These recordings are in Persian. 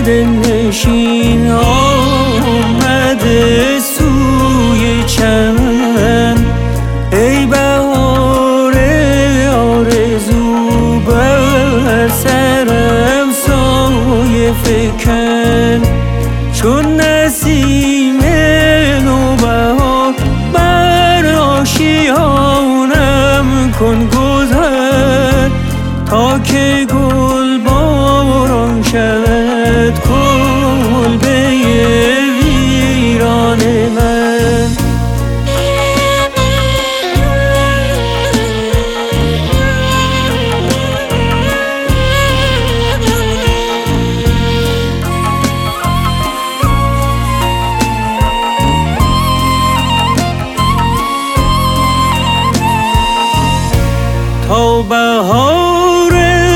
دلنشین آمده سوی چمن، ای بهار آرزو بر سرم سایه فکن، چون نسیم نوبهار بر آشیانم کن گذر، تا که گل باران شود کلبه ویران من. تا بهار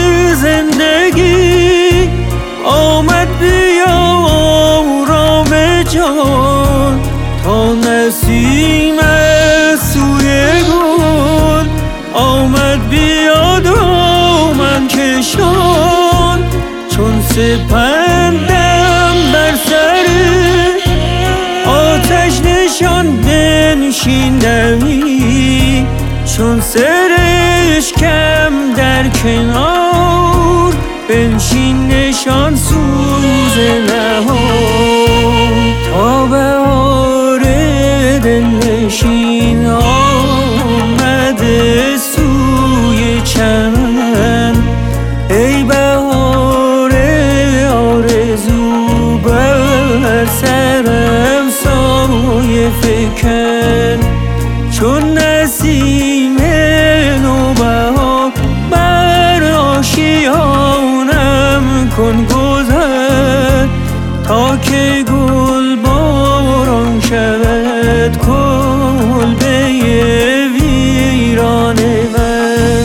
زندگی آمد بیا آرام جان، تا نسیم سوی گل آمد بیا دامن کشان، چون سپندم بر سر آتش نشان بنشین دمی، چون سرشکم در کنار بنشین نشان سوز نهان. تا بهار دلنشین آمده سوی چمن، ای بهار آرزو بر سرم سایه فکن، چون نسیم نوبهار بر آشیانم کن گذر، تا که گل باران شود کلبه ویران من.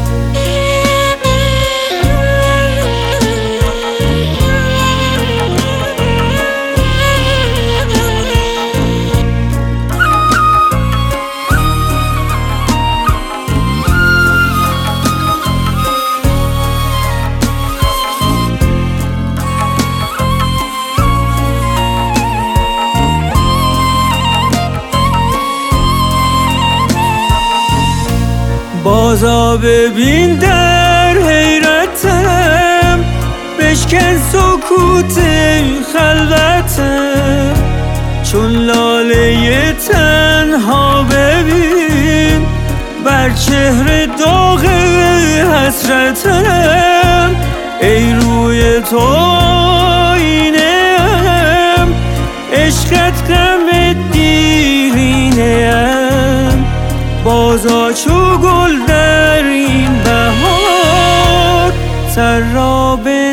بازا ببین در حیرتم، بشکن سکوت خلوتم، چون لاله تنها ببین بر چهره داغ حسرتم، ای روی تو آینه‌ام، عشقت غم دیرینه‌ام، بازا چو گل در این بهار سر را